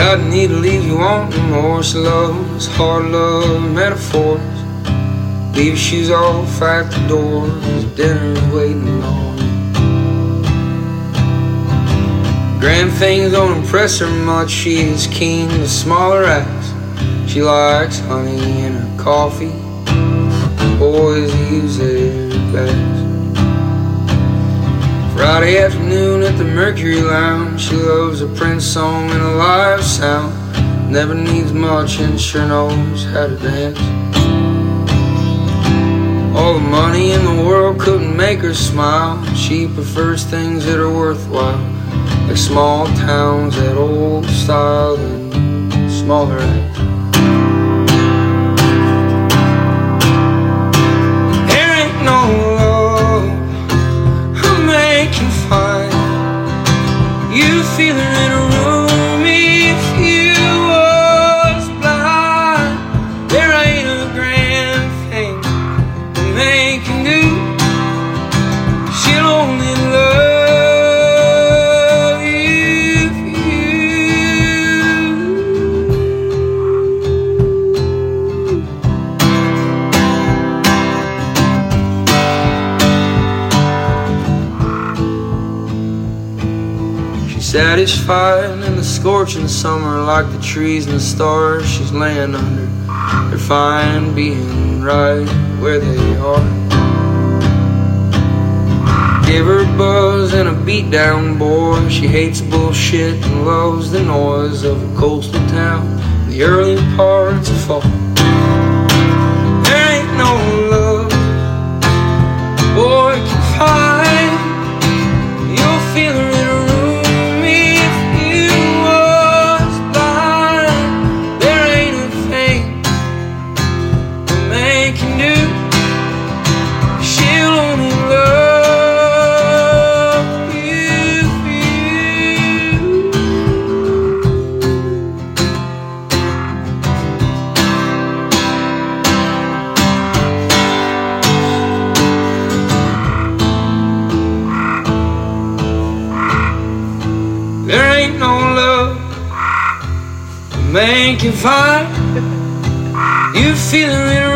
I need to leave you wanting more. She loves hard love metaphors. Leave your shoes off at the door, 'cause dinner's waiting on you. Grand things don't impress her much. She is keen to smaller acts. She likes honey in her coffee. Boys use their bags. Friday afternoon at the Mercury Lounge. She loves a Prince song and a live sound. Never needs much and sure knows how to dance. All the money in the world couldn't make her smile. She prefers things that are worthwhile, like small towns, that old style, and smaller acts. There ain't no love I'm making fine. You feel it in a room if you was blind. There ain't a grand thing they can do. She'll only love you for you. She's satisfied in the scorching summer, like the trees and the stars she's laying under. They're fine being right where they are. Give her a buzz and a beat down boy. She hates bullshit and loves the noise of a coastal town in the early parts of fall. There ain't no love boy can find. You'll feel her in a room if you was blind. There ain't a thing they can do. She'll only love you for you. There ain't no love a man can find. You feel it in a